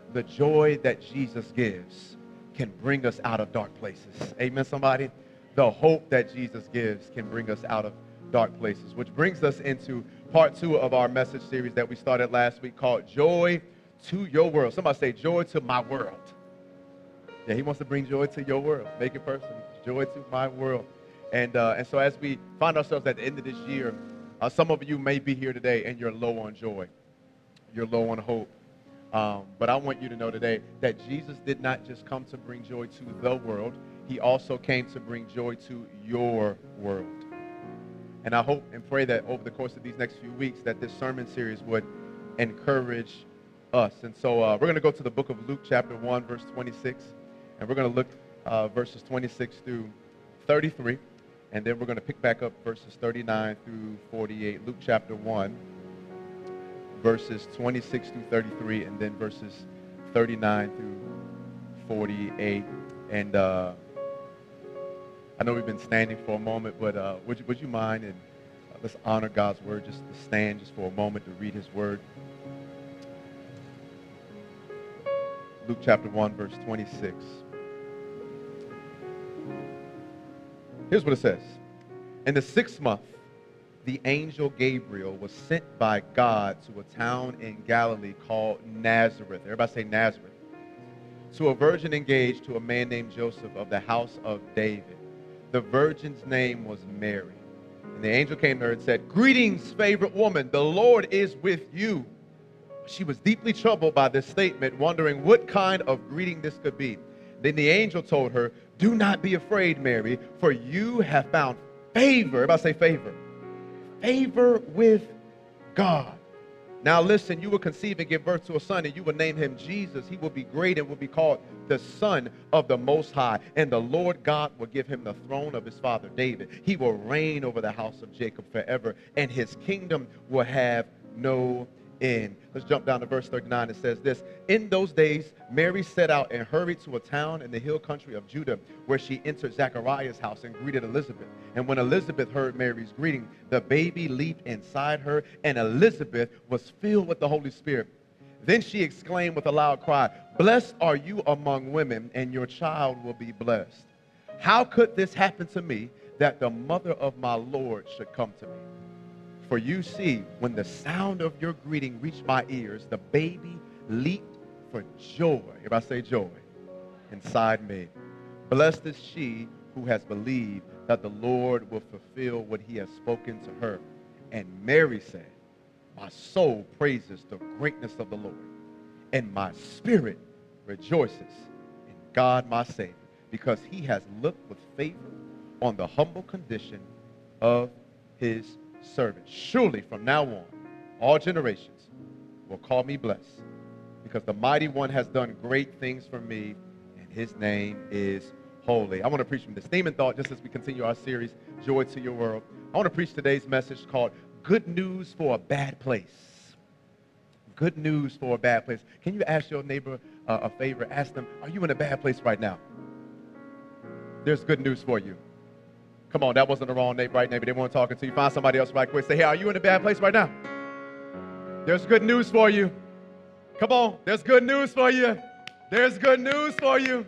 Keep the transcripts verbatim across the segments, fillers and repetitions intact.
the joy that Jesus gives can bring us out of dark places. Amen, somebody? The hope that Jesus gives can bring us out of dark places, which brings us into part two of our message series that we started last week called Joy to Your World. Somebody say, joy to my world. Yeah, he wants to bring joy to your world. Make it personal. Joy to my world. And, uh, and so as we find ourselves at the end of this year, uh, some of you may be here today and you're low on joy. You're low on hope. Um, but I want you to know today that Jesus did not just come to bring joy to the world. He also came to bring joy to your world. And I hope and pray that over the course of these next few weeks that this sermon series would encourage us. And so uh, we're going to go to the book of Luke chapter one, verse twenty-six. And we're going to look uh, verses twenty-six through thirty-three. And then we're going to pick back up verses thirty-nine through forty-eight. Luke chapter one, verses twenty-six through thirty-three, and then verses thirty-nine through forty-eight. And uh, I know we've been standing for a moment, but uh, would, you, would you mind, and uh, let's honor God's word, just to stand just for a moment to read his word. Luke chapter one, verse twenty-six. Here's what it says. In the sixth month, the angel Gabriel was sent by God to a town in Galilee called Nazareth. Everybody say Nazareth. To a virgin engaged to a man named Joseph of the house of David. The virgin's name was Mary. And the angel came to her and said, "Greetings, favored woman, the Lord is with you." She was deeply troubled by this statement, wondering what kind of greeting this could be. Then the angel told her, "Do not be afraid, Mary, for you have found favor." Everybody say favor. Favor with God. Now listen, you will conceive and give birth to a son, and you will name him Jesus. He will be great and will be called the Son of the Most High. And the Lord God will give him the throne of his father David. He will reign over the house of Jacob forever, and his kingdom will have no end. Let's jump down to verse thirty-nine. It says this: In those days, Mary set out and hurried to a town in the hill country of Judah, where she entered Zachariah's house and greeted Elizabeth. And when Elizabeth heard Mary's greeting, the baby leaped inside her, and Elizabeth was filled with the Holy Spirit. Then she exclaimed with a loud cry, "Blessed are you among women, and your child will be blessed. How could this happen to me, that the mother of my Lord should come to me? For you see, when the sound of your greeting reached my ears, the baby leaped for joy." Everybody say joy. "Inside me. Blessed is she who has believed that the Lord will fulfill what he has spoken to her." And Mary said, "My soul praises the greatness of the Lord, and my spirit rejoices in God my Savior, because he has looked with favor on the humble condition of his servant. Surely from now on, all generations will call me blessed, because the mighty one has done great things for me, and his name is holy." I want to preach from this theme and thought just as we continue our series, Joy to Your World. I want to preach today's message called Good News for a Bad Place. Good news for a bad place. Can you ask your neighbor uh, a favor? Ask them, are you in a bad place right now? There's good news for you. Come on, that wasn't the wrong neighbor, right neighbor. They weren't talking to you. Find somebody else right quick. Say, hey, are you in a bad place right now? There's good news for you. Come on, there's good news for you. There's good news for you.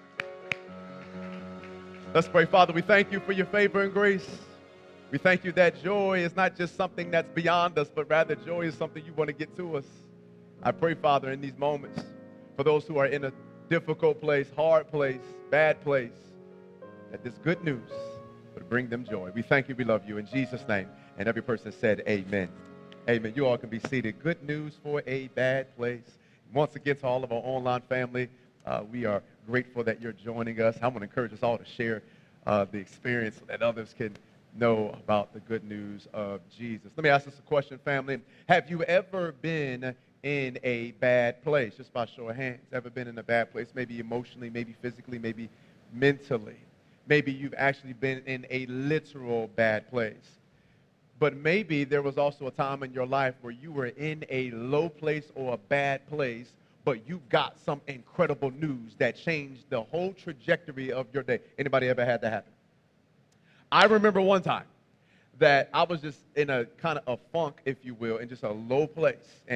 Let's pray. Father, we thank you for your favor and grace. We thank you that joy is not just something that's beyond us, but rather joy is something you want to get to us. I pray, Father, in these moments, for those who are in a difficult place, hard place, bad place, that this good news would bring them joy. We thank you. We love you. In Jesus' name. And every person said amen. Amen. You all can be seated. Good news for a bad place. Once again, to all of our online family, uh, we are grateful that you're joining us. I want to encourage us all to share uh, the experience so that others can know about the good news of Jesus. Let me ask this a question, family. Have you ever been in a bad place? Just by show of hands. Ever been in a bad place? Maybe emotionally, maybe physically, maybe mentally. Maybe you've actually been in a literal bad place. But maybe there was also a time in your life where you were in a low place or a bad place, but you got some incredible news that changed the whole trajectory of your day. Anybody ever had that happen? I remember one time that I was just in a kind of a funk, if you will, in just a low place. And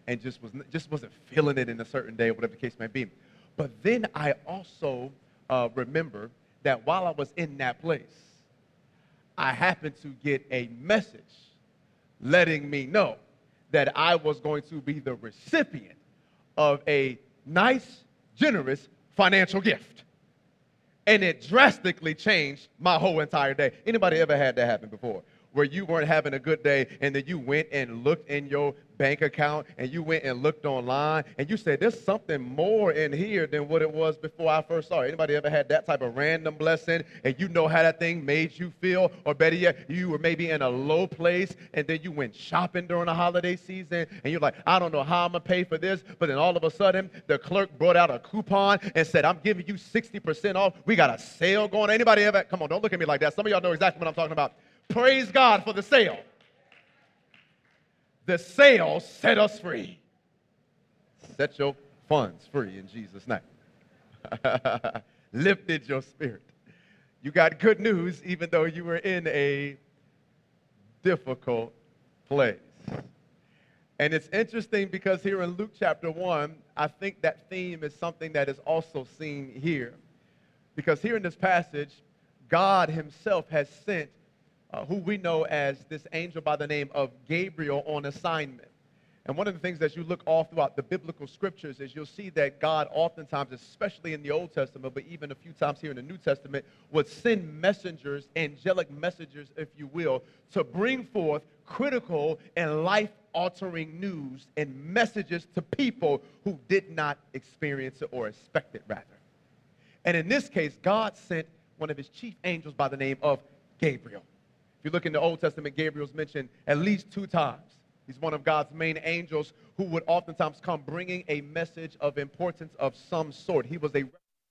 and just, was, just wasn't feeling it in a certain day, whatever the case may be. But then I also uh, remember that while I was in that place, I happened to get a message letting me know that I was going to be the recipient of a nice, generous financial gift. And it drastically changed my whole entire day. Anybody ever had that happen before? Where you weren't having a good day and then you went and looked in your bank account and you went and looked online and you said, there's something more in here than what it was before I first saw it. Anybody ever had that type of random blessing and you know how that thing made you feel? Or better yet, you were maybe in a low place and then you went shopping during the holiday season and you're like, I don't know how I'm going to pay for this. But then all of a sudden, the clerk brought out a coupon and said, I'm giving you sixty percent off. We got a sale going. Anybody ever? Come on, don't look at me like that. Some of y'all know exactly what I'm talking about. Praise God for the sale. The sale set us free. Set your funds free in Jesus' name. Lifted your spirit. You got good news even though you were in a difficult place. And it's interesting because here in Luke chapter one, I think that theme is something that is also seen here. Because here in this passage, God himself has sent Uh, who we know as this angel by the name of Gabriel on assignment. And one of the things that you look all throughout the biblical scriptures is you'll see that God oftentimes, especially in the Old Testament, but even a few times here in the New Testament, would send messengers, angelic messengers, if you will, to bring forth critical and life-altering news and messages to people who did not experience it or expect it, rather. And in this case, God sent one of his chief angels by the name of Gabriel. If you look in the Old Testament, Gabriel's mentioned at least two times. He's one of God's main angels who would oftentimes come bringing a message of importance of some sort. He was a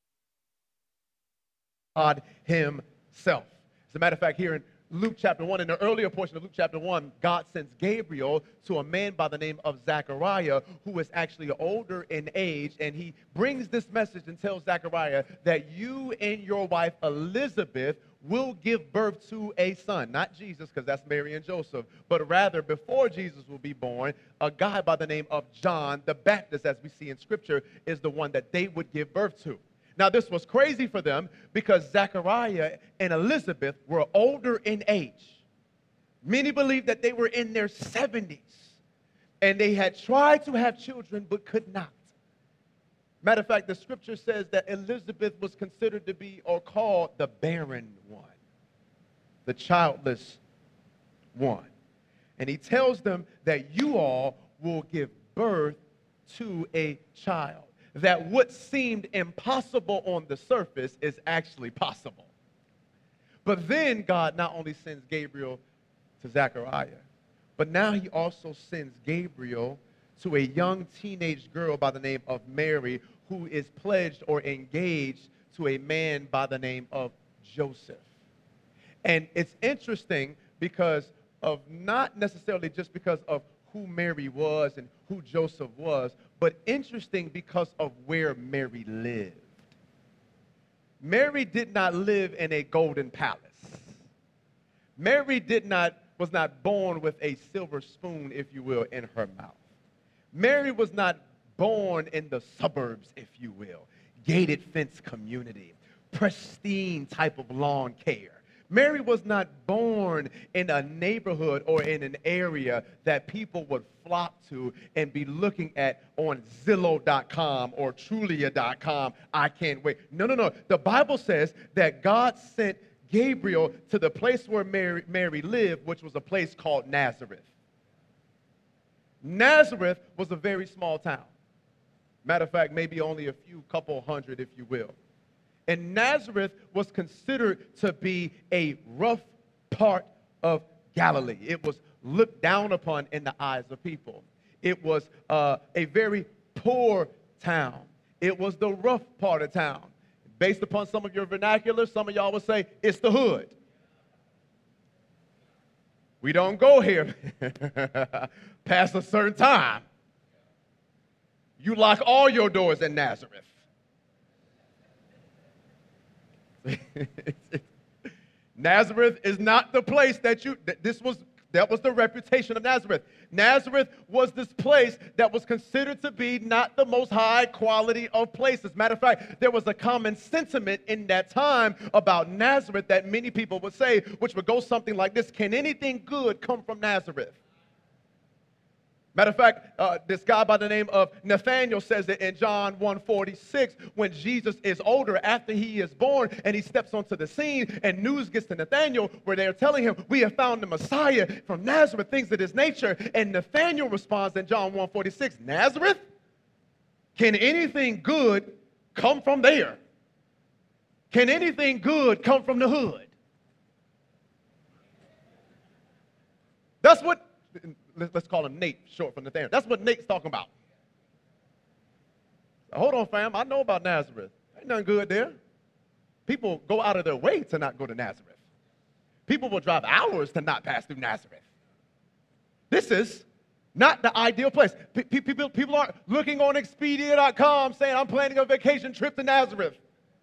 God himself. As a matter of fact, here in Luke chapter one, in the earlier portion of Luke chapter one, God sends Gabriel to a man by the name of Zechariah, who is actually older in age, and he brings this message and tells Zechariah that you and your wife Elizabeth will give birth to a son. Not Jesus, because that's Mary and Joseph, but rather before Jesus will be born, a guy by the name of John the Baptist, as we see in Scripture, is the one that they would give birth to. Now, this was crazy for them because Zechariah and Elizabeth were older in age. Many believed that they were in their seventies, and they had tried to have children but could not. Matter of fact, the scripture says that Elizabeth was considered to be or called the barren one, the childless one. And he tells them that you all will give birth to a child. That what seemed impossible on the surface is actually possible. But then God not only sends Gabriel to Zechariah, but now he also sends Gabriel to a young teenage girl by the name of Mary, who is pledged or engaged to a man by the name of Joseph. And it's interesting because of not necessarily just because of who Mary was and who Joseph was, but interesting because of where Mary lived. Mary did not live in a golden palace. Mary did not, was not born with a silver spoon, if you will, in her mouth. Mary was not born in the suburbs, if you will, gated fence community, pristine type of lawn care. Mary was not born in a neighborhood or in an area that people would flock to and be looking at on Zillow dot com or Trulia dot com. I can't wait. No, no, no. The Bible says that God sent Gabriel to the place where Mary, Mary lived, which was a place called Nazareth. Nazareth was a very small town. Matter of fact, maybe only a few couple hundred, if you will. And Nazareth was considered to be a rough part of Galilee. It was looked down upon in the eyes of people. It was uh, a very poor town. It was the rough part of town. Based upon some of your vernacular, some of y'all would say it's the hood. We don't go here past a certain time. You lock all your doors in Nazareth. Nazareth is not the place that you, this was That was the reputation of Nazareth. Nazareth was this place that was considered to be not the most high quality of places. Matter of fact, there was a common sentiment in that time about Nazareth that many people would say, which would go something like this: can anything good come from Nazareth? Matter of fact, uh, this guy by the name of Nathanael says it in John one forty-six, when Jesus is older, after he is born, and he steps onto the scene, and news gets to Nathanael where they're telling him, we have found the Messiah from Nazareth, things of this nature. And Nathanael responds in John one forty-six, Nazareth? Can anything good come from there? Can anything good come from the hood? That's what... Let's call him Nate, short for Nathaniel. That's what Nate's talking about. Hold on, fam. I know about Nazareth. Ain't nothing good there. People go out of their way to not go to Nazareth. People will drive hours to not pass through Nazareth. This is not the ideal place. P- people, people aren't looking on Expedia dot com saying, I'm planning a vacation trip to Nazareth.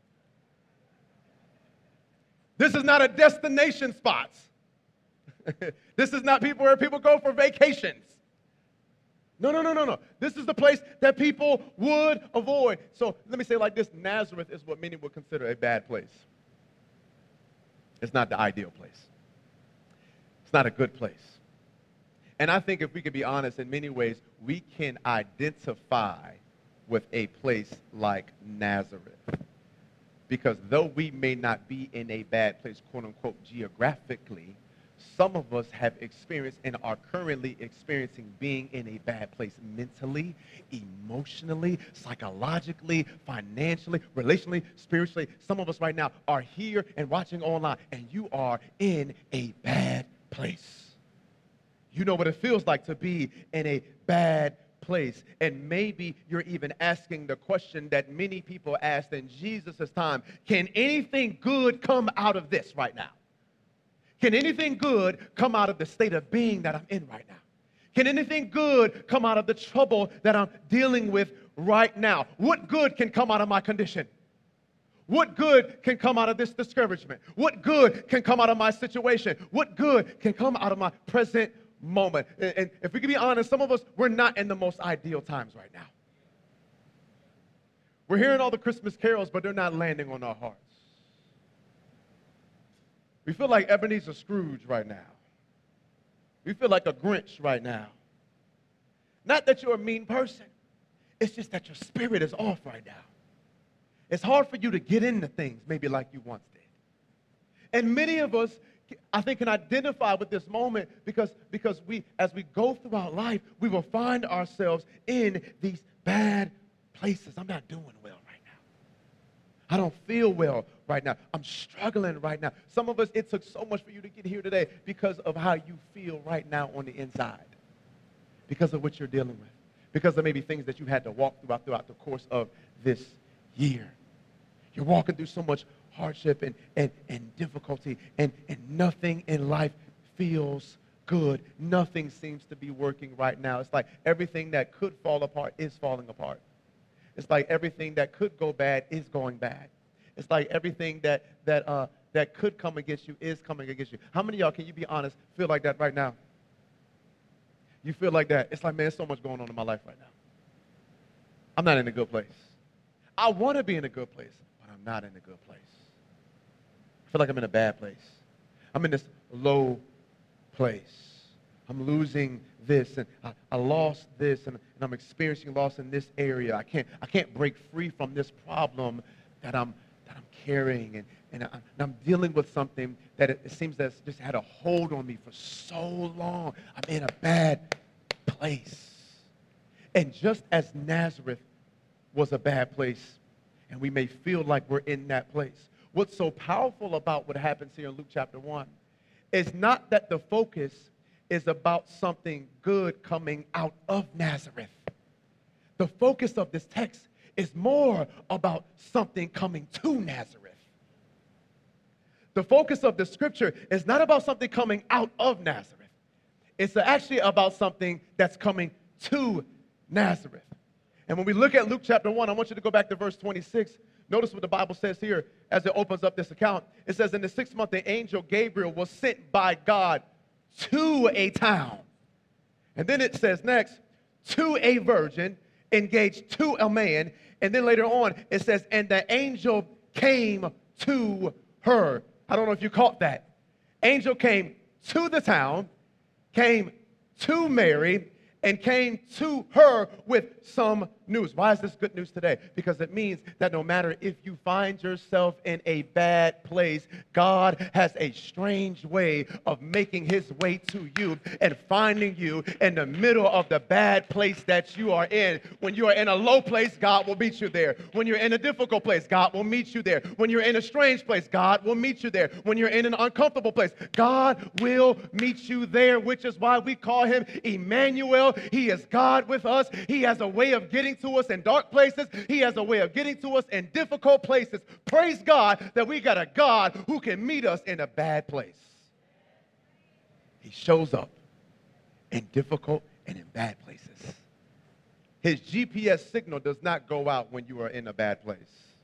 This is not a destination spot. This is not people where people go for vacations. No, no, no, no, no. This is the place that people would avoid. So let me say it like this. Nazareth is what many would consider a bad place. It's not the ideal place. It's not a good place. And I think if we could be honest, in many ways, we can identify with a place like Nazareth. Because though we may not be in a bad place, quote unquote, geographically, some of us have experienced and are currently experiencing being in a bad place mentally, emotionally, psychologically, financially, relationally, spiritually. Some of us right now are here and watching online, and you are in a bad place. You know what it feels like to be in a bad place. And maybe you're even asking the question that many people asked in Jesus' time: can anything good come out of this right now? Can anything good come out of the state of being that I'm in right now? Can anything good come out of the trouble that I'm dealing with right now? What good can come out of my condition? What good can come out of this discouragement? What good can come out of my situation? What good can come out of my present moment? And, and if we can be honest, some of us, we're not in the most ideal times right now. We're hearing all the Christmas carols, but they're not landing on our hearts. We feel like Ebenezer Scrooge right now. We feel like a Grinch right now. Not that you're a mean person. It's just that your spirit is off right now. It's hard for you to get into things maybe like you once did. And many of us, I think, can identify with this moment because, because we, as we go throughout life, we will find ourselves in these bad places. I'm not doing well right now. I don't feel well right now. I'm struggling right now. Some of us, it took so much for you to get here today because of how you feel right now on the inside, because of what you're dealing with, because of maybe things that you had to walk throughout throughout the course of this year. You're walking through so much hardship and, and, and difficulty, and, and nothing in life feels good. Nothing seems to be working right now. It's like everything that could fall apart is falling apart. It's like everything that could go bad is going bad. It's like everything that that uh, that could come against you is coming against you. How many of y'all, can you be honest, feel like that right now? You feel like that. It's like, man, there's so much going on in my life right now. I'm not in a good place. I want to be in a good place, but I'm not in a good place. I feel like I'm in a bad place. I'm in this low place. I'm losing this, and I, I lost this, and, and I'm experiencing loss in this area. I can't I can't break free from this problem that I'm that I'm carrying, and, and, I, and I'm dealing with something that it, it seems that's just had a hold on me for so long. I'm in a bad place. And just as Nazareth was a bad place, and we may feel like we're in that place, what's so powerful about what happens here in Luke chapter one is not that the focus is about something good coming out of Nazareth. The focus of this text is more about something coming to Nazareth. The focus of the scripture is not about something coming out of Nazareth. It's actually about something that's coming to Nazareth. And when we look at Luke chapter one, I want you to go back to verse twenty-six. Notice what the Bible says here as it opens up this account. It says, in the sixth month, the angel Gabriel was sent by God to a town. And then it says next, to a virgin, engaged to a man. And then later on, it says, and the angel came to her. I don't know if you caught that. Angel came to the town, came to Mary, and came to her with some news. Why is this good news today? Because it means that no matter if you find yourself in a bad place, God has a strange way of making his way to you and finding you in the middle of the bad place that you are in. When you are in a low place, God will meet you there. When you're in a difficult place, God will meet you there. When you're in a strange place, God will meet you there. When you're in an uncomfortable place, God will meet you there, which is why we call him Emmanuel. He is God with us. He has a way of getting to us in dark places. He has a way of getting to us in difficult places. Praise God that we got a God who can meet us in a bad place. He shows up in difficult and in bad places. His G P S signal does not go out when you are in a bad place.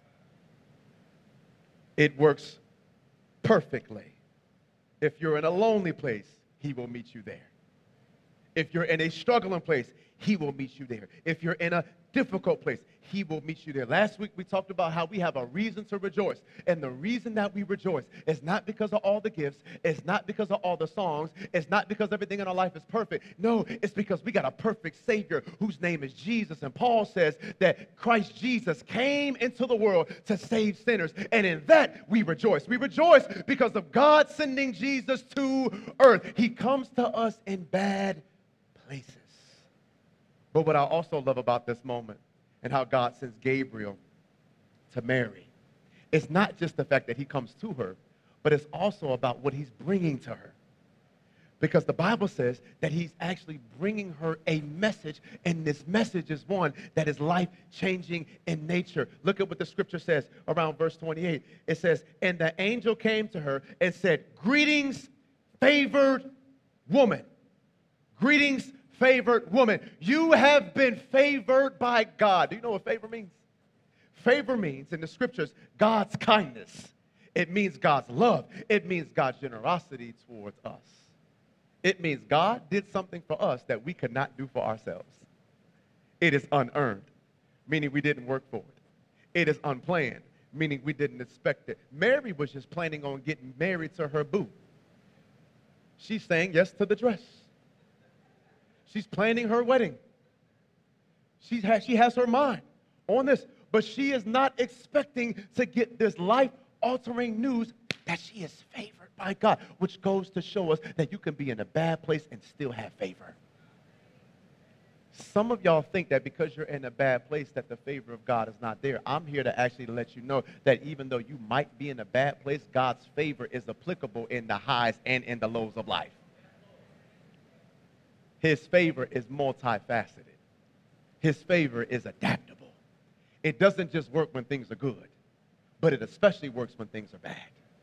It works perfectly. If you're in a lonely place, he will meet you there. If you're in a struggling place, he will meet you there. If you're in a difficult place, he will meet you there. Last week, we talked about how we have a reason to rejoice. And the reason that we rejoice is not because of all the gifts. It's not because of all the songs. It's not because everything in our life is perfect. No, it's because we got a perfect Savior whose name is Jesus. And Paul says that Christ Jesus came into the world to save sinners. And in that, we rejoice. We rejoice because of God sending Jesus to earth. He comes to us in bad places. But what I also love about this moment and how God sends Gabriel to Mary, it's not just the fact that he comes to her, but it's also about what he's bringing to her. Because the Bible says that he's actually bringing her a message, and this message is one that is life-changing in nature. Look at what the scripture says around verse twenty-eight. It says, and the angel came to her and said, greetings, favored woman. Greetings, favored woman. You have been favored by God. Do you know what favor means? Favor means, in the scriptures, God's kindness. It means God's love. It means God's generosity towards us. It means God did something for us that we could not do for ourselves. It is unearned, meaning we didn't work for it. It is unplanned, meaning we didn't expect it. Mary was just planning on getting married to her boo. She's saying yes to the dress. She's planning her wedding. She has, she has her mind on this, but she is not expecting to get this life-altering news that she is favored by God, which goes to show us that you can be in a bad place and still have favor. Some of y'all think that because you're in a bad place that the favor of God is not there. I'm here to actually let you know that even though you might be in a bad place, God's favor is applicable in the highs and in the lows of life. His favor is multifaceted. His favor is adaptable. It doesn't just work when things are good, but it especially works when things are bad.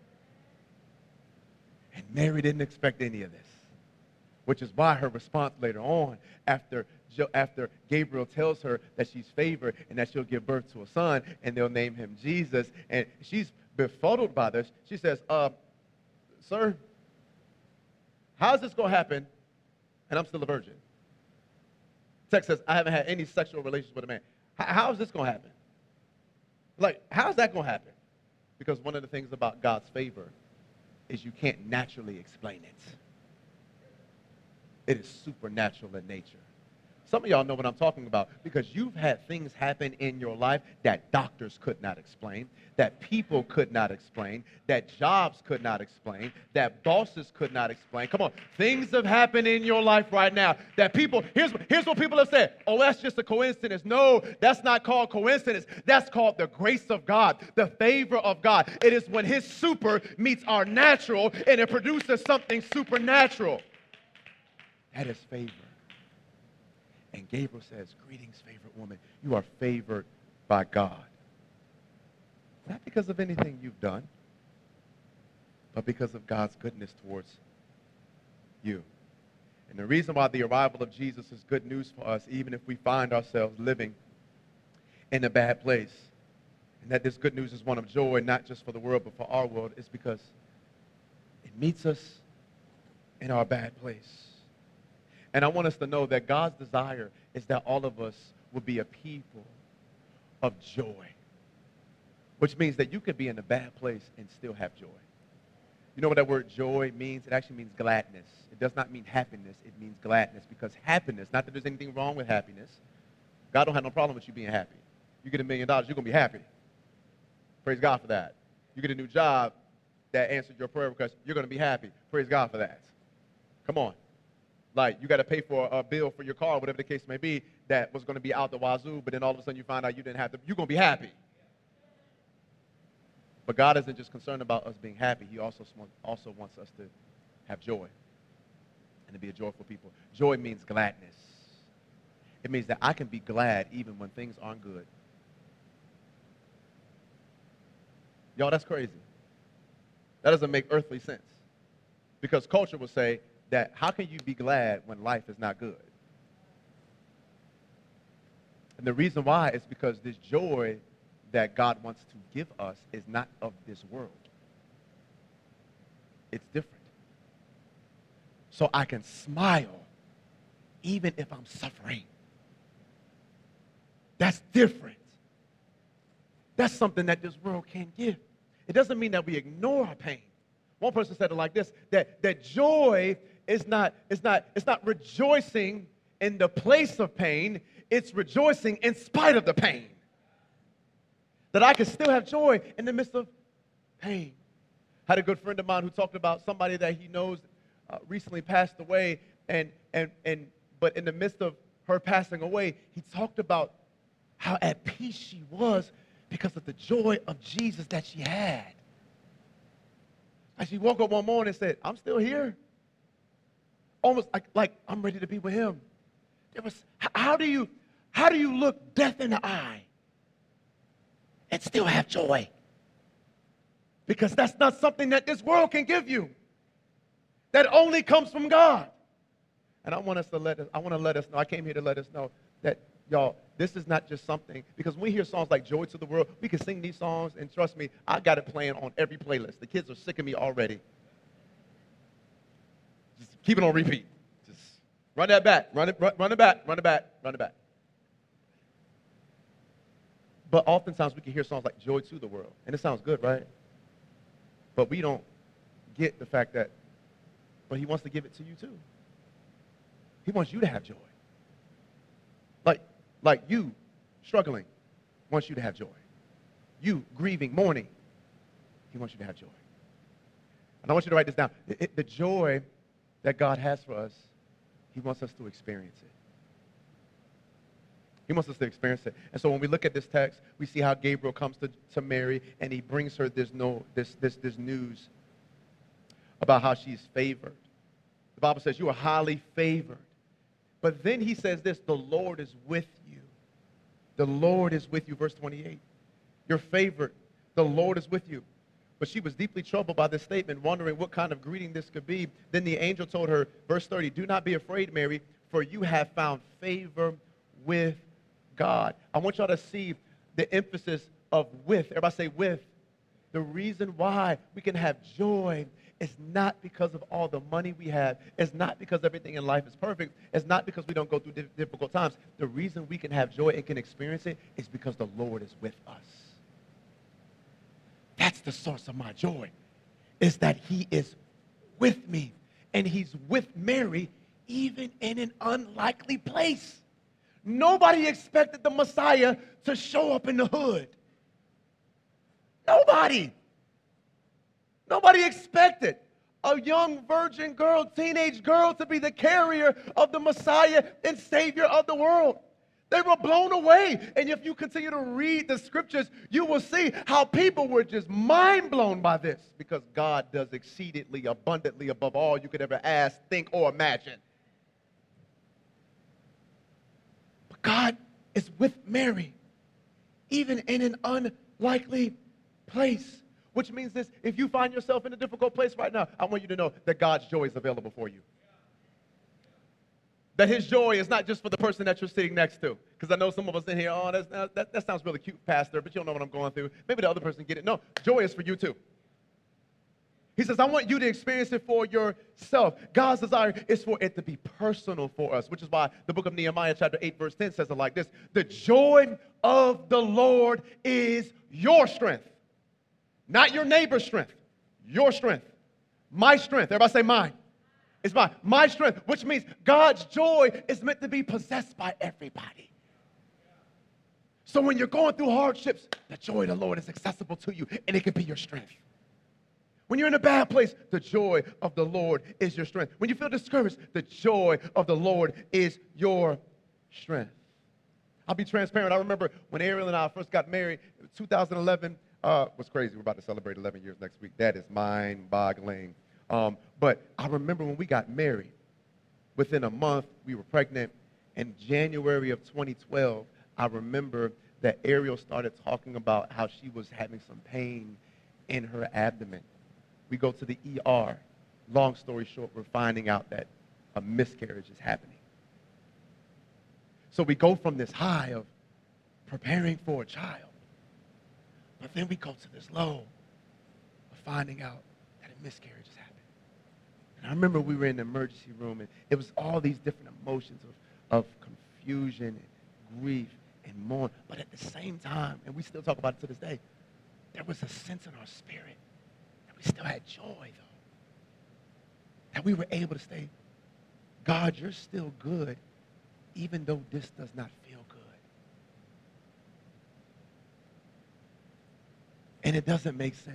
And Mary didn't expect any of this, which is why her response later on, after, after Gabriel tells her that she's favored and that she'll give birth to a son and they'll name him Jesus, and she's befuddled by this, she says, uh, sir, how's this going to happen? And I'm still a virgin. Text says, I haven't had any sexual relations with a man. H- how is this going to happen? Like, how's that going to happen? Because one of the things about God's favor is you can't naturally explain it. It is supernatural in nature. Some of y'all know what I'm talking about because you've had things happen in your life that doctors could not explain, that people could not explain, that jobs could not explain, that bosses could not explain. Come on, things have happened in your life right now that people, here's, here's what people have said. Oh, that's just a coincidence. No, that's not called coincidence. That's called the grace of God, the favor of God. It is when his super meets our natural and it produces something supernatural. That is favor. And Gabriel says, greetings, favored woman. You are favored by God. Not because of anything you've done, but because of God's goodness towards you. And the reason why the arrival of Jesus is good news for us, even if we find ourselves living in a bad place, and that this good news is one of joy, not just for the world, but for our world, is because it meets us in our bad place. And I want us to know that God's desire is that all of us will be a people of joy, which means that you could be in a bad place and still have joy. You know what that word joy means? It actually means gladness. It does not mean happiness. It means gladness, because happiness, not that there's anything wrong with happiness. God don't have no problem with you being happy. You get a million dollars, you're going to be happy. Praise God for that. You get a new job that answered your prayer request, you're going to be happy. Praise God for that. Come on. Like, you got to pay for a bill for your car, whatever the case may be, that was going to be out the wazoo, but then all of a sudden you find out you didn't have to, you're going to be happy. But God isn't just concerned about us being happy. He also, also wants us to have joy and to be a joyful people. Joy means gladness. It means that I can be glad even when things aren't good. Y'all, that's crazy. That doesn't make earthly sense. Because culture will say that how can you be glad when life is not good? And the reason why is because this joy that God wants to give us is not of this world. It's different. So I can smile even if I'm suffering. That's different. That's something that this world can't give. It doesn't mean that we ignore our pain. One person said it like this, that, that joy is not, is not, it's not rejoicing in the place of pain, it's rejoicing in spite of the pain. That I can still have joy in the midst of pain. I had a good friend of mine who talked about somebody that he knows uh, recently passed away, and, and, and, but in the midst of her passing away, he talked about how at peace she was because of the joy of Jesus that she had. And she woke up one morning and said, I'm still here. Almost like, like I'm ready to be with him. There was, how do you, how do you look death in the eye and still have joy? Because that's not something that this world can give you. That only comes from God. And I want us to let us, I want to let us know, I came here to let us know that, y'all, this is not just something, because when we hear songs like Joy to the World, we can sing these songs, and trust me, I got it playing on every playlist. The kids are sick of me already. Just keep it on repeat. Just run that back, run it, run, run it back, run it back, run it back. But oftentimes we can hear songs like Joy to the World, and it sounds good, right? But we don't get the fact that, but he wants to give it to you too. He wants you to have joy. Like, like you struggling wants you to have joy. You grieving, mourning, he wants you to have joy. And I want you to write this down. It, it, the joy that God has for us, he wants us to experience it. He wants us to experience it. And so when we look at this text, we see how Gabriel comes to, to Mary, and he brings her this, no, this, this, this news about how she's favored. The Bible says you are highly favored. But then he says this, the Lord is with you. The Lord is with you, verse twenty-eight. You're favored. The Lord is with you. But she was deeply troubled by this statement, wondering what kind of greeting this could be. Then the angel told her, verse thirty, do not be afraid, Mary, for you have found favor with God. I want y'all to see the emphasis of with. Everybody say with. The reason why we can have joy is not because of all the money we have. It's not because everything in life is perfect. It's not because we don't go through difficult times. The reason we can have joy and can experience it is because the Lord is with us. That's the source of my joy, is that he is with me. And he's with Mary even in an unlikely place. Nobody expected the Messiah to show up in the hood. Nobody. Nobody expected a young virgin girl, teenage girl, to be the carrier of the Messiah and Savior of the world. They were blown away. And if you continue to read the scriptures, you will see how people were just mind blown by this, because God does exceedingly abundantly above all you could ever ask, think, or imagine. But God is with Mary, even in an unlikely place. Which means this, if you find yourself in a difficult place right now, I want you to know that God's joy is available for you. That his joy is not just for the person that you're sitting next to. Because I know some of us in here, oh, that's, that, that sounds really cute, Pastor, but you don't know what I'm going through. Maybe the other person get it. No, joy is for you too. He says, I want you to experience it for yourself. God's desire is for it to be personal for us, which is why the book of Nehemiah chapter eight, verse ten says it like this. The joy of the Lord is your strength. Not your neighbor's strength, your strength. My strength. Everybody say mine. It's mine. My strength, which means God's joy is meant to be possessed by everybody. So when you're going through hardships, the joy of the Lord is accessible to you, and it can be your strength. When you're in a bad place, the joy of the Lord is your strength. When you feel discouraged, the joy of the Lord is your strength. I'll be transparent. I remember when Ariel and I first got married, two thousand eleven uh, was crazy. We're about to celebrate eleven years next week. That is mind-boggling. Um, but I remember when we got married, within a month, we were pregnant. In January of twenty twelve, I remember that Ariel started talking about how she was having some pain in her abdomen. We go to the E R. Long story short, we're finding out that a miscarriage is happening. So we go from this high of preparing for a child, but then we go to this low of finding out that a miscarriage is happening. And I remember we were in the emergency room, and it was all these different emotions of, of confusion and grief and mourn. But at the same time, and we still talk about it to this day, there was a sense in our spirit that we still had joy, though. That we were able to say, God, you're still good, even though this does not feel good. And it doesn't make sense.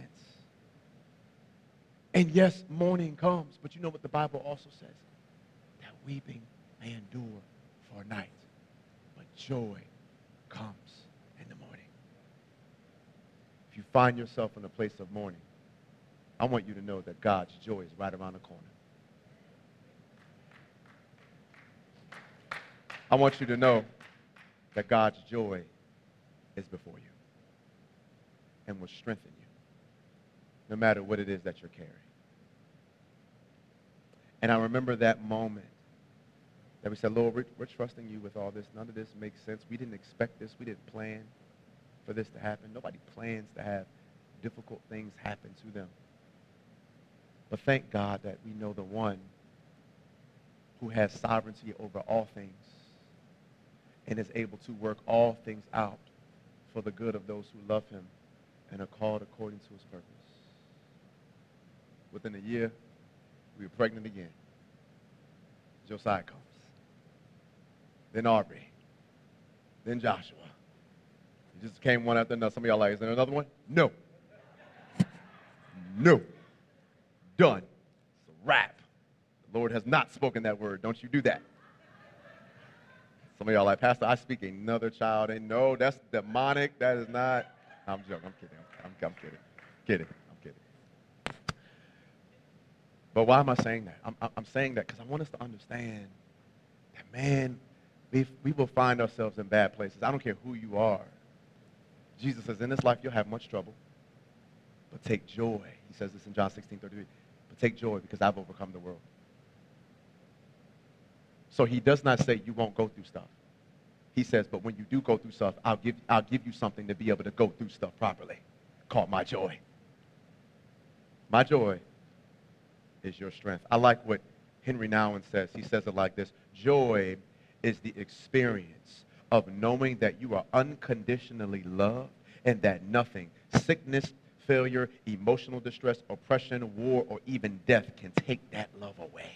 And yes, mourning comes, but you know what the Bible also says? That weeping may endure for a night, but joy comes in the morning. If you find yourself in a place of mourning, I want you to know that God's joy is right around the corner. I want you to know that God's joy is before you and will strengthen you, no matter what it is that you're carrying. And I remember that moment that we said, Lord, we're, we're trusting you with all this. None of this makes sense. We didn't expect this. We didn't plan for this to happen. Nobody plans to have difficult things happen to them. But thank God that we know the one who has sovereignty over all things and is able to work all things out for the good of those who love him and are called according to his purpose. Within a year, we were pregnant again. Josiah comes. Then Aubrey. Then Joshua. It just came one after another. Some of y'all like, is there another one? No. No. Done. It's a wrap. The Lord has not spoken that word. Don't you do that. Some of y'all like, Pastor, I speak another child. And no, that's demonic. That is not. I'm joking. I'm kidding. I'm, I'm kidding. Kidding. I'm kidding. But why am I saying that? I'm, I'm saying that because I want us to understand that, man, we, we will find ourselves in bad places. I don't care who you are. Jesus says, in this life, you'll have much trouble. But take joy. He says this in John sixteen thirty-three. But take joy because I've overcome the world. So he does not say you won't go through stuff. He says, but when you do go through stuff, I'll give, I'll give you something to be able to go through stuff properly, called my joy. My joy is your strength. I like what Henry Nouwen says. He says it like this. Joy is the experience of knowing that you are unconditionally loved and that nothing, sickness, failure, emotional distress, oppression, war, or even death can take that love away.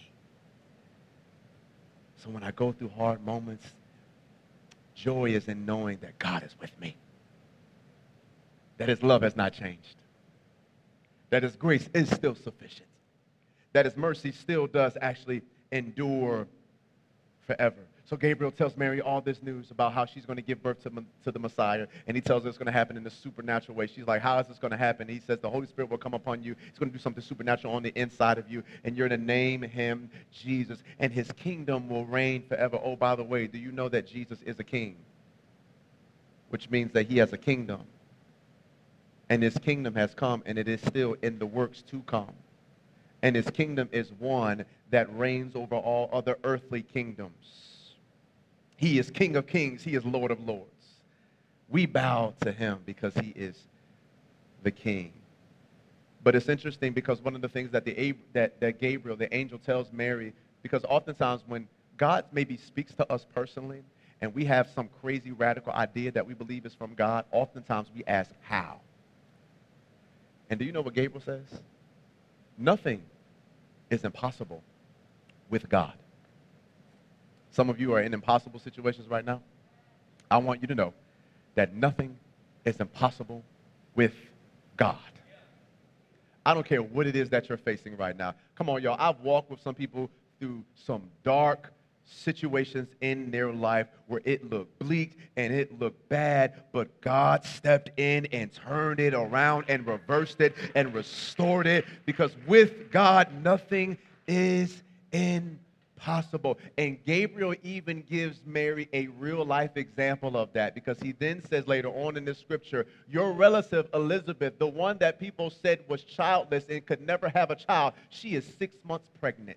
So when I go through hard moments, joy is in knowing that God is with me, that his love has not changed, that his grace is still sufficient, that his mercy still does actually endure forever. So Gabriel tells Mary all this news about how she's going to give birth to, to the Messiah, and he tells her it's going to happen in a supernatural way. She's like, how is this going to happen? He says the Holy Spirit will come upon you. He's going to do something supernatural on the inside of you, and you're going to name him Jesus, and his kingdom will reign forever. Oh, by the way, do you know that Jesus is a king? Which means that he has a kingdom, and his kingdom has come, and it is still in the works to come. And his kingdom is one that reigns over all other earthly kingdoms. He is King of kings. He is Lord of lords. We bow to him because he is the King. But it's interesting because one of the things that, the, that, that Gabriel, the angel, tells Mary, because oftentimes when God maybe speaks to us personally and we have some crazy radical idea that we believe is from God, oftentimes we ask how. And do you know what Gabriel says? Nothing is impossible with God. Some of you are in impossible situations right now. I want you to know that nothing is impossible with God. I don't care what it is that you're facing right now. Come on, y'all. I've walked with some people through some dark situations in their life where it looked bleak and it looked bad, but God stepped in and turned it around and reversed it and restored it, because with God, nothing is impossible. And Gabriel even gives Mary a real life example of that, because he then says later on in this scripture, your relative Elizabeth, the one that people said was childless and could never have a child, she is six months pregnant.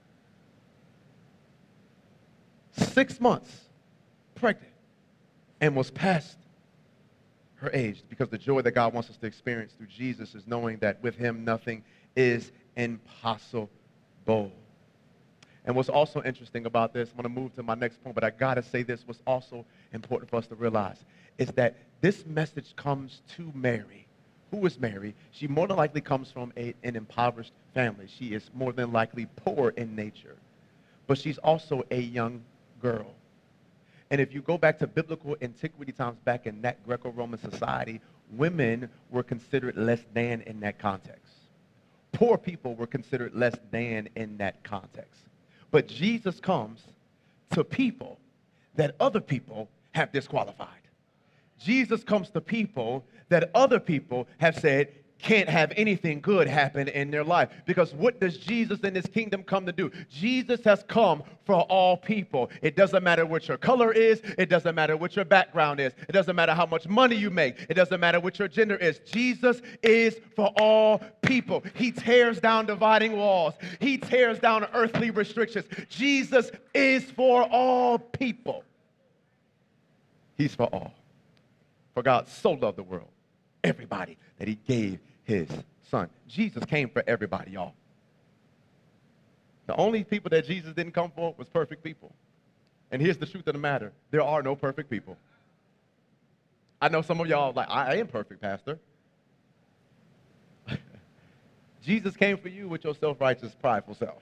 Six months pregnant and was past her age, because the joy that God wants us to experience through Jesus is knowing that with him nothing is impossible. And what's also interesting about this, I'm going to move to my next point, but I got to say this, what's also important for us to realize is that this message comes to Mary. Who is Mary? She more than likely comes from a, an impoverished family. She is more than likely poor in nature, but she's also a young girl. And if you go back to biblical antiquity times, back in that Greco-Roman society, women were considered less than in that context. Poor people were considered less than in that context. But Jesus comes to people that other people have disqualified. Jesus comes to people that other people have said can't have anything good happen in their life. Because what does Jesus in his kingdom come to do? Jesus has come for all people. It doesn't matter what your color is. It doesn't matter what your background is. It doesn't matter how much money you make. It doesn't matter what your gender is. Jesus is for all people. He tears down dividing walls. He tears down earthly restrictions. Jesus is for all people. He's for all. For God so loved the world, everybody, that he gave his son. Jesus came for everybody, y'all. The only people that Jesus didn't come for was perfect people. And here's the truth of the matter. There are no perfect people. I know some of y'all are like, I am perfect, Pastor. Jesus came for you with your self-righteous, prideful self.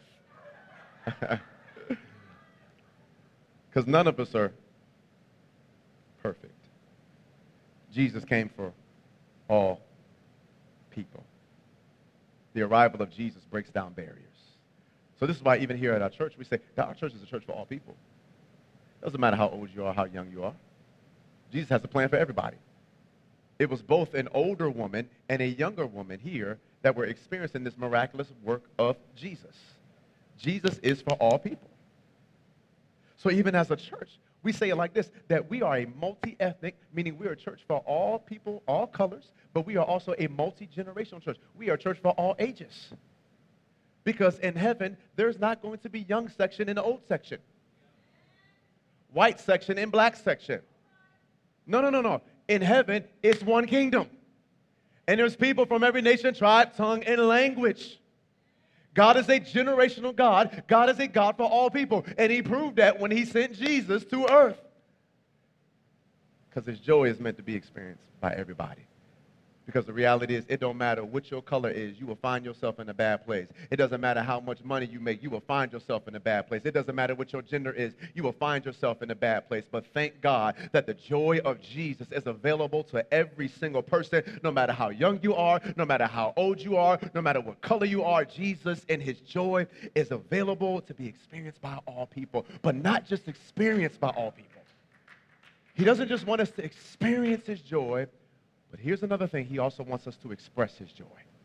Because none of us are perfect. Jesus came for all people. The arrival of Jesus breaks down barriers. So this is why even here at our church, we say that our church is a church for all people. It doesn't matter how old you are, how young you are. Jesus has a plan for everybody. It was both an older woman and a younger woman here that were experiencing this miraculous work of Jesus. Jesus is for all people. So even as a church, we say it like this, that we are a multi-ethnic, meaning we are a church for all people, all colors, but we are also a multi-generational church. We are a church for all ages. Because in heaven, there's not going to be young section and old section. White section and black section. No, no, no, no. In heaven, it's one kingdom. And there's people from every nation, tribe, tongue, and language. God is a generational God. God is a God for all people. And he proved that when he sent Jesus to earth. Because his joy is meant to be experienced by everybody. Because the reality is, it don't matter what your color is, you will find yourself in a bad place. It doesn't matter how much money you make, you will find yourself in a bad place. It doesn't matter what your gender is, you will find yourself in a bad place. But thank God that the joy of Jesus is available to every single person, no matter how young you are, no matter how old you are, no matter what color you are. Jesus and his joy is available to be experienced by all people, but not just experienced by all people. He doesn't just want us to experience his joy, but here's another thing. He also wants us to express his joy.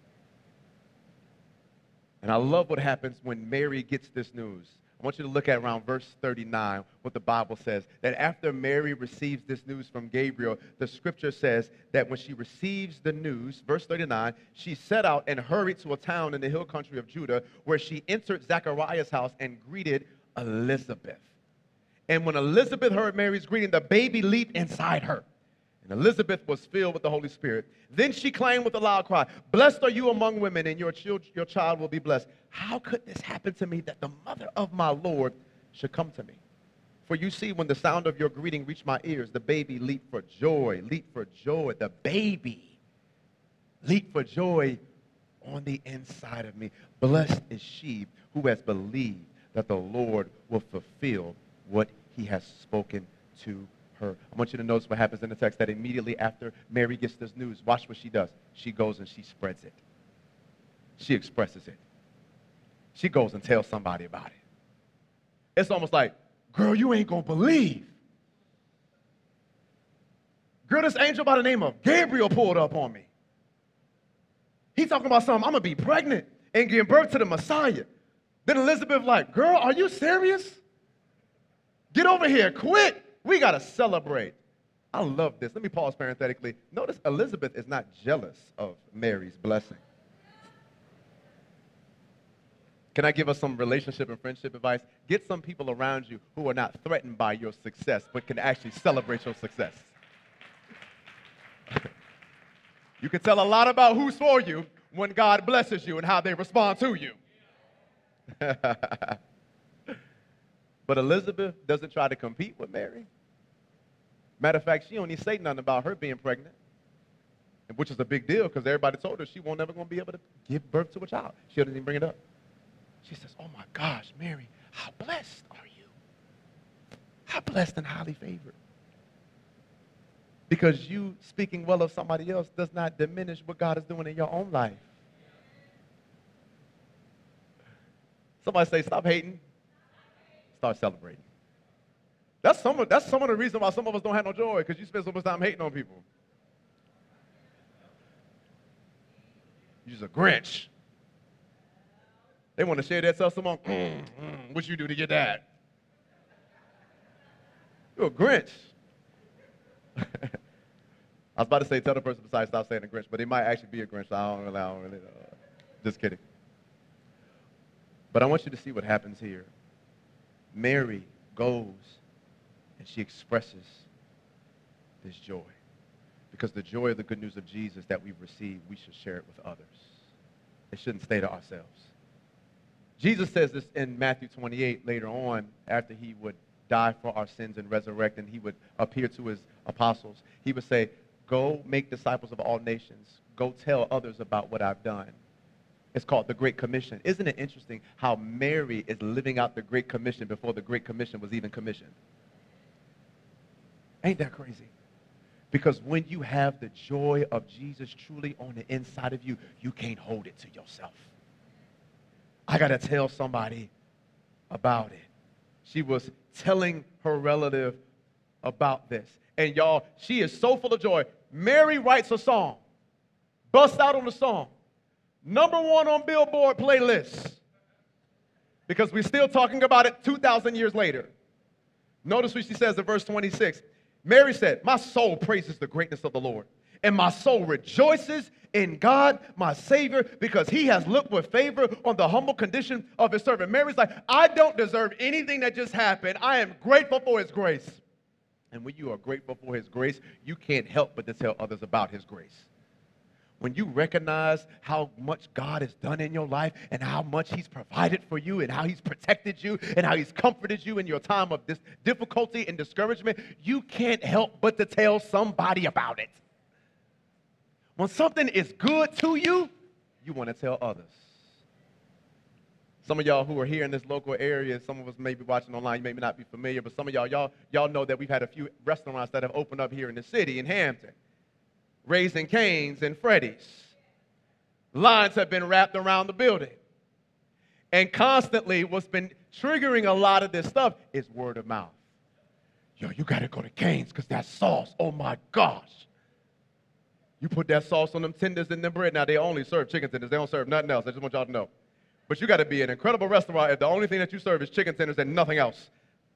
And I love what happens when Mary gets this news. I want you to look at around verse thirty-nine, what the Bible says. That after Mary receives this news from Gabriel, the scripture says that when she receives the news, verse thirty-nine, she set out and hurried to a town in the hill country of Judah, where she entered Zechariah's house and greeted Elizabeth. And when Elizabeth heard Mary's greeting, the baby leaped inside her. And Elizabeth was filled with the Holy Spirit. Then she claimed with a loud cry, "Blessed are you among women, and your, child, your child will be blessed. How could this happen to me, that the mother of my Lord should come to me? For you see, when the sound of your greeting reached my ears, the baby leaped for joy, leaped for joy. The baby leaped for joy on the inside of me. Blessed is she who has believed that the Lord will fulfill what he has spoken to her." I want you to notice what happens in the text, that immediately after Mary gets this news, watch what she does. She goes and she spreads it. She expresses it. She goes and tells somebody about it. It's almost like, girl, you ain't gonna believe. Girl, this angel by the name of Gabriel pulled up on me. He's talking about something, I'm gonna be pregnant and give birth to the Messiah. Then Elizabeth like, girl, are you serious? Get over here, quick. We got to celebrate. I love this. Let me pause parenthetically. Notice Elizabeth is not jealous of Mary's blessing. Can I give us some relationship and friendship advice? Get some people around you who are not threatened by your success, but can actually celebrate your success. You can tell a lot about who's for you when God blesses you and how they respond to you. But Elizabeth doesn't try to compete with Mary. Matter of fact, she don't even say nothing about her being pregnant, which is a big deal because everybody told her she won't never going to be able to give birth to a child. She doesn't even bring it up. She says, oh my gosh, Mary, how blessed are you? How blessed and highly favored. Because you speaking well of somebody else does not diminish what God is doing in your own life. Somebody say, stop hating. Start celebrating. That's some of, that's some of the reason why some of us don't have no joy, because you spend so much time hating on people. You're just a Grinch. They want to share their testimony. Mm, mm, what you do to get that? You're a Grinch. I was about to say, tell the person beside stop saying a Grinch, but they might actually be a Grinch. So I don't really, I don't really know. Just kidding. But I want you to see what happens here. Mary goes and she expresses this joy. Because the joy of the good news of Jesus that we've received, we should share it with others. It shouldn't stay to ourselves. Jesus says this in Matthew twenty-eight later on, after he would die for our sins and resurrect, and he would appear to his apostles. He would say, go make disciples of all nations. Go tell others about what I've done. It's called the Great Commission. Isn't it interesting how Mary is living out the Great Commission before the Great Commission was even commissioned? Ain't that crazy? Because when you have the joy of Jesus truly on the inside of you, you can't hold it to yourself. I got to tell somebody about it. She was telling her relative about this. And y'all, she is so full of joy. Mary writes a song, busts out on the song. Number one on Billboard playlists. Because we're still talking about it two thousand years later. Notice what she says in verse twenty-six. Mary said, my soul praises the greatness of the Lord, and my soul rejoices in God, my Savior, because he has looked with favor on the humble condition of his servant. Mary's like, I don't deserve anything that just happened. I am grateful for his grace. And when you are grateful for his grace, you can't help but to tell others about his grace. When you recognize how much God has done in your life and how much he's provided for you and how he's protected you and how he's comforted you in your time of this difficulty and discouragement, you can't help but to tell somebody about it. When something is good to you, you want to tell others. Some of y'all who are here in this local area, some of us may be watching online, you may not be familiar, but some of y'all, y'all, y'all know that we've had a few restaurants that have opened up here in the city, in Hampton. Raising Cane's and Freddy's. Lines have been wrapped around the building. And constantly what's been triggering a lot of this stuff is word of mouth. Yo, you got to go to Cane's because that sauce, oh my gosh. You put that sauce on them tenders and them bread. Now, they only serve chicken tenders. They don't serve nothing else. I just want y'all to know. But you got to be an incredible restaurant if the only thing that you serve is chicken tenders and nothing else.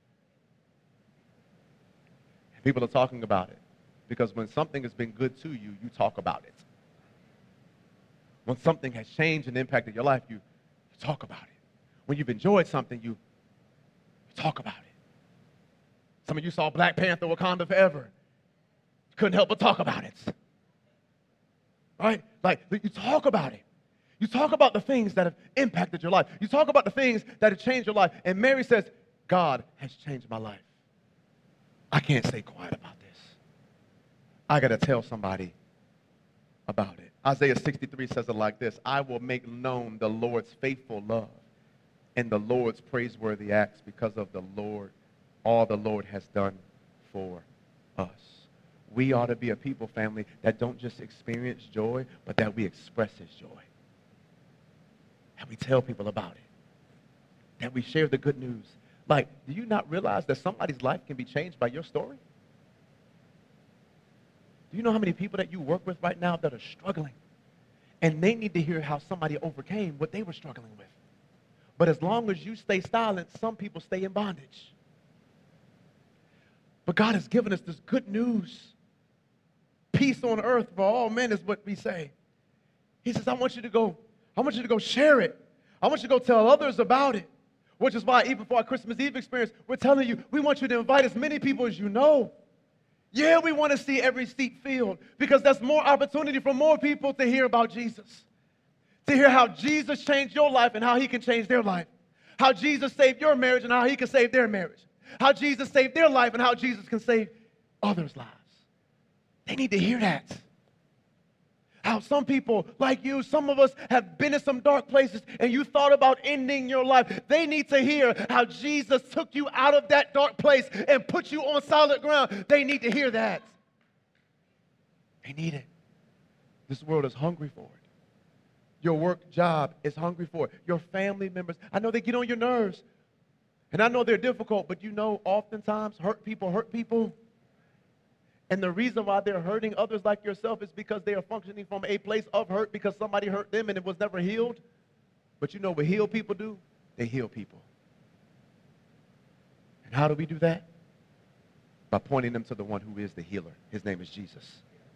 And people are talking about it. Because when something has been good to you, you talk about it. When something has changed and impacted your life, you, you talk about it. When you've enjoyed something, you, you talk about it. Some of you saw Black Panther, Wakanda Forever. couldn't help but talk about it. Right? Like, you talk about it. You talk about the things that have impacted your life. You talk about the things that have changed your life. And Mary says, God has changed my life. I can't stay quiet about this. I got to tell somebody about it. Isaiah sixty-three says it like this: I will make known the Lord's faithful love and the Lord's praiseworthy acts because of the Lord, all the Lord has done for us. We ought to be a people, family, that don't just experience joy, but that we express his joy. And we tell people about it. That we share the good news. Like, do you not realize that somebody's life can be changed by your story? Do you know how many people that you work with right now that are struggling? And they need to hear how somebody overcame what they were struggling with. But as long as you stay silent, some people stay in bondage. But God has given us this good news. Peace on earth for all men is what we say. He says, I want you to go, I want you to go share it. I want you to go tell others about it. Which is why even for our Christmas Eve experience, we're telling you, we want you to invite as many people as you know. Yeah, we want to see every seat filled because that's more opportunity for more people to hear about Jesus. To hear how Jesus changed your life and how he can change their life. How Jesus saved your marriage and how he can save their marriage. How Jesus saved their life and how Jesus can save others' lives. They need to hear that. How some people like you, some of us have been in some dark places and you thought about ending your life. They need to hear how Jesus took you out of that dark place and put you on solid ground. They need to hear that. They need it. This world is hungry for it. Your work job is hungry for it. Your family members, I know they get on your nerves. And I know they're difficult, but you know oftentimes hurt people hurt people. And the reason why they're hurting others like yourself is because they are functioning from a place of hurt because somebody hurt them and it was never healed. But you know what healed people do? They heal people. And how do we do that? By pointing them to the one who is the healer. His name is Jesus.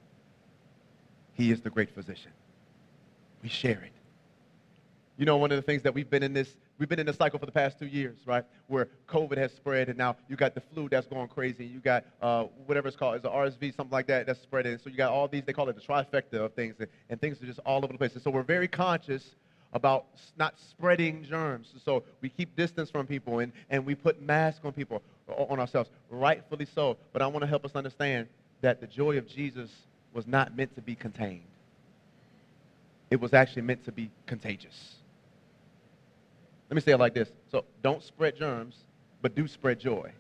He is the great physician. We share it. You know, one of the things that we've been in this, we've been in this cycle for the past two years, right? Where COVID has spread, and now you got the flu that's going crazy. You got uh, whatever it's called, it's an R S V, something like that, that's spreading. So you got all these, they call it the trifecta of things, and, and things are just all over the place. And so we're very conscious about not spreading germs. So we keep distance from people, and, and we put masks on people, on ourselves, rightfully so. But I want to help us understand that the joy of Jesus was not meant to be contained. It was actually meant to be contagious. Let me say it like this. So don't spread germs, but do spread joy.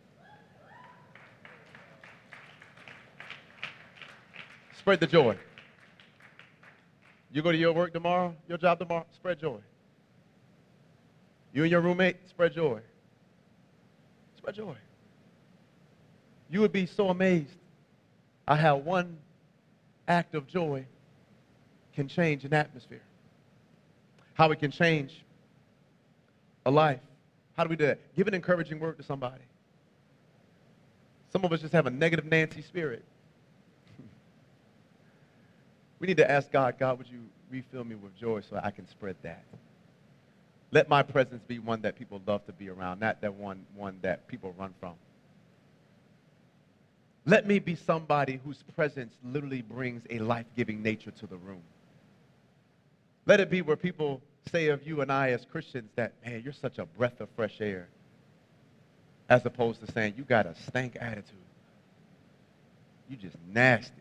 Spread the joy. You go to your work tomorrow, your job tomorrow, spread joy. You and your roommate, spread joy. Spread joy. You would be so amazed at how one act of joy can change an atmosphere. How it can change a life. How do we do that? Give an encouraging word to somebody. Some of us just have a negative Nancy spirit. We need to ask God, God, would you refill me with joy so I can spread that? Let my presence be one that people love to be around, not that one, one that people run from. Let me be somebody whose presence literally brings a life-giving nature to the room. Let it be where people say of you and I as Christians that, man, you're such a breath of fresh air, as opposed to saying, you got a stank attitude. You just nasty.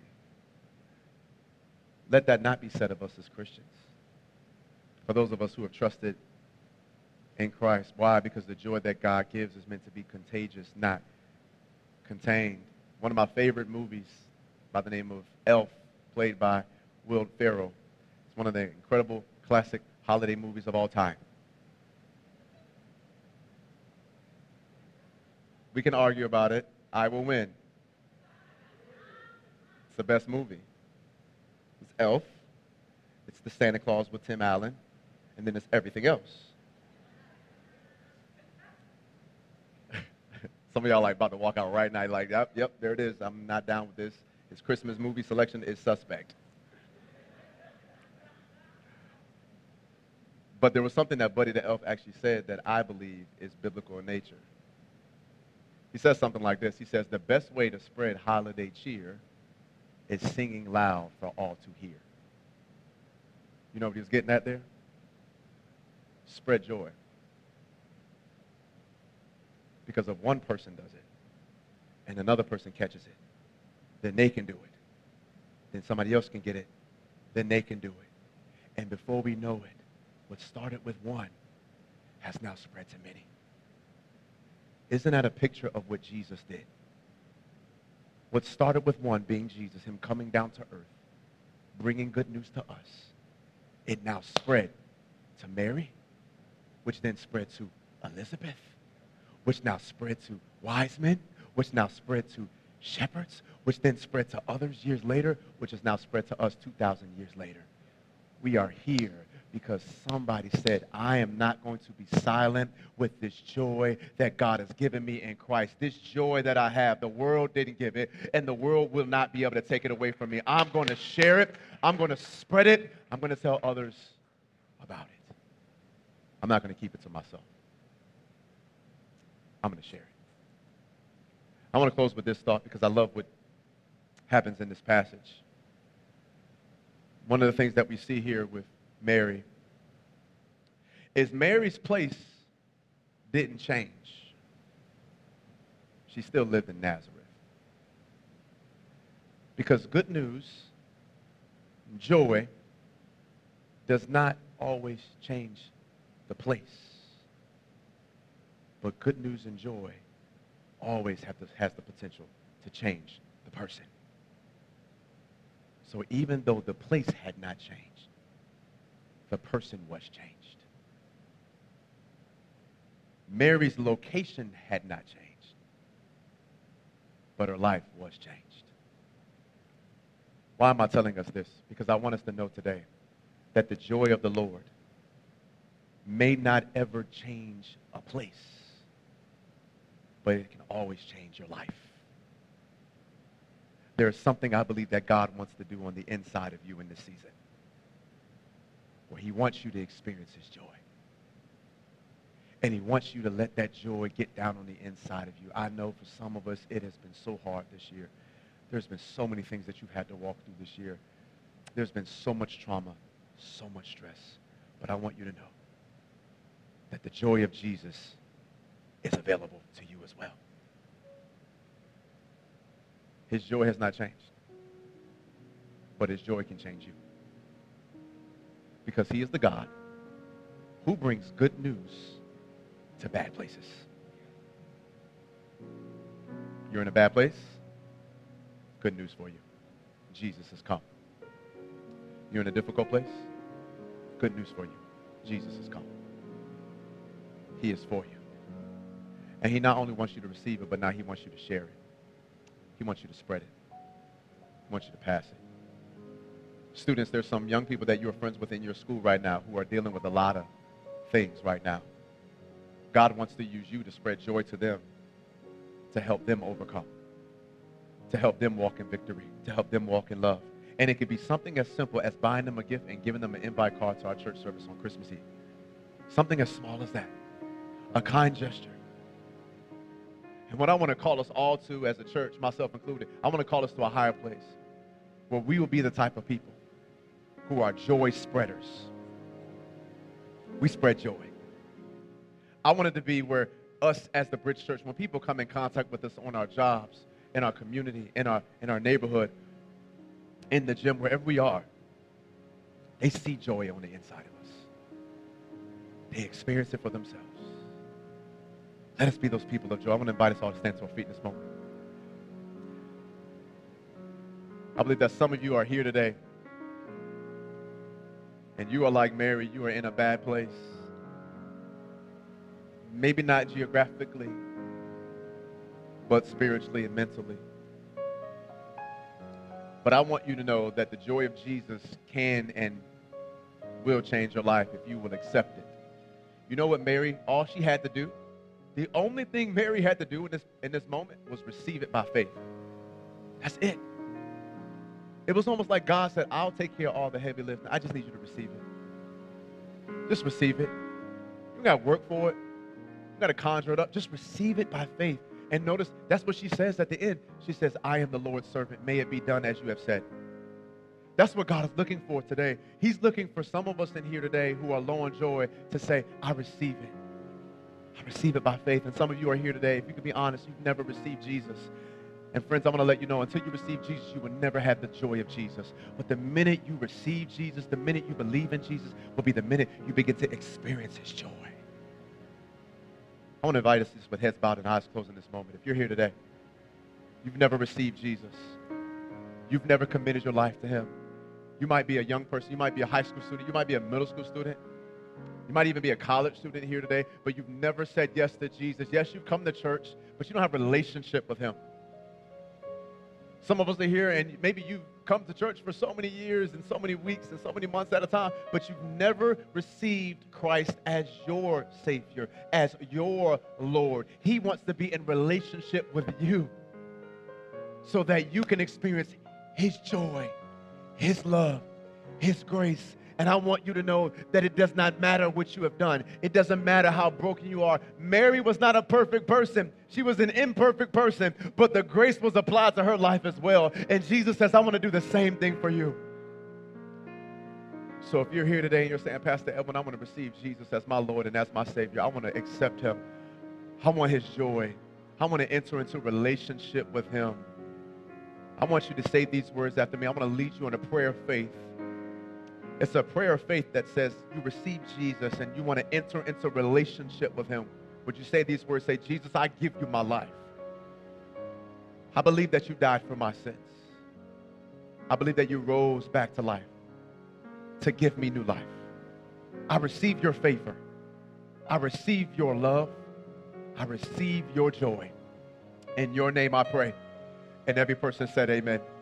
Let that not be said of us as Christians. For those of us who have trusted in Christ. Why? Because the joy that God gives is meant to be contagious, not contained. One of my favorite movies by the name of Elf, played by Will Ferrell. It's one of the incredible classic holiday movies of all time. We can argue about it. I will win. It's the best movie. It's Elf. It's the Santa Claus with Tim Allen. And then it's everything else. Some of y'all like about to walk out right now like, yep, yep, there it is. I'm not down with this. His Christmas movie selection is suspect. But there was something that Buddy the Elf actually said that I believe is biblical in nature. He says something like this. He says, the best way to spread holiday cheer is singing loud for all to hear. You know what he was getting at there? Spread joy. Because if one person does it and another person catches it, then they can do it. Then somebody else can get it. Then they can do it. And before we know it, what started with one has now spread to many. Isn't that a picture of what Jesus did? What started with one being Jesus, him coming down to earth, bringing good news to us, it now spread to Mary, which then spread to Elizabeth, which now spread to wise men, which now spread to shepherds, which then spread to others years later, which has now spread to us two thousand years later. We are here because somebody said, I am not going to be silent with this joy that God has given me in Christ. This joy that I have, the world didn't give it, and the world will not be able to take it away from me. I'm going to share it. I'm going to spread it. I'm going to tell others about it. I'm not going to keep it to myself. I'm going to share it. I want to close with this thought because I love what happens in this passage. One of the things that we see here with Mary is Mary's place didn't change. She still lived in Nazareth. Because good news, joy, does not always change the place. But good news and joy always have to, has the potential to change the person. So even though the place had not changed, the person was changed. Mary's location had not changed, but her life was changed. Why am I telling us this? Because I want us to know today that the joy of the Lord may not ever change a place, but it can always change your life. There is something I believe that God wants to do on the inside of you in this season, where he wants you to experience his joy. And he wants you to let that joy get down on the inside of you. I know for some of us, it has been so hard this year. There's been so many things that you've had to walk through this year. There's been so much trauma, so much stress. But I want you to know that the joy of Jesus is available to you as well. His joy has not changed, but his joy can change you. Because he is the God who brings good news to bad places. You're in a bad place? Good news for you. Jesus has come. You're in a difficult place? Good news for you. Jesus has come. He is for you. And he not only wants you to receive it, but now he wants you to share it. He wants you to spread it. He wants you to pass it. Students, there's some young people that you're friends with in your school right now who are dealing with a lot of things right now. God wants to use you to spread joy to them, to help them overcome, to help them walk in victory, to help them walk in love. And it could be something as simple as buying them a gift and giving them an invite card to our church service on Christmas Eve. Something as small as that. A kind gesture. And what I want to call us all to as a church, myself included, I want to call us to a higher place where we will be the type of people who are joy spreaders. We spread joy. I want it to be where us as the Bridge Church, when people come in contact with us on our jobs, in our community, in our, in our neighborhood, in the gym, wherever we are, they see joy on the inside of us. They experience it for themselves. Let us be those people of joy. I want to invite us all to stand to our feet in this moment. I believe that some of you are here today, and you are like Mary. You are in a bad place. Maybe not geographically, but spiritually and mentally. But I want you to know that the joy of Jesus can and will change your life if you will accept it. You know what Mary, all she had to do, the only thing Mary had to do in this, in this moment was receive it by faith. That's it. It was almost like God said, I'll take care of all the heavy lifting. I just need you to receive it. Just receive it. You got to work for it. You got to conjure it up. Just receive it by faith. And notice, that's what she says at the end. She says, I am the Lord's servant. May it be done as you have said. That's what God is looking for today. He's looking for some of us in here today who are low on joy to say, I receive it. I receive it by faith. And some of you are here today, if you can be honest, you've never received Jesus. And friends, I'm going to let you know, until you receive Jesus, you will never have the joy of Jesus. But the minute you receive Jesus, the minute you believe in Jesus, will be the minute you begin to experience his joy. I want to invite us just with heads bowed and eyes closed in this moment. If you're here today, you've never received Jesus. You've never committed your life to him. You might be a young person. You might be a high school student. You might be a middle school student. You might even be a college student here today, but you've never said yes to Jesus. Yes, you've come to church, but you don't have a relationship with him. Some of us are here, and maybe you've come to church for so many years and so many weeks and so many months at a time, but you've never received Christ as your Savior, as your Lord. He wants to be in relationship with you so that you can experience his joy, his love, his grace. And I want you to know that it does not matter what you have done. It doesn't matter how broken you are. Mary was not a perfect person. She was an imperfect person, but the grace was applied to her life as well. And Jesus says, I want to do the same thing for you. So if you're here today and you're saying, Pastor Edwin, I want to receive Jesus as my Lord and as my Savior. I want to accept him. I want his joy. I want to enter into a relationship with him. I want you to say these words after me. I want to lead you in a prayer of faith. It's a prayer of faith that says you receive Jesus and you want to enter into a relationship with him. Would you say these words? Say, Jesus, I give you my life. I believe that you died for my sins. I believe that you rose back to life to give me new life. I receive your favor. I receive your love. I receive your joy. In your name I pray. And every person said amen.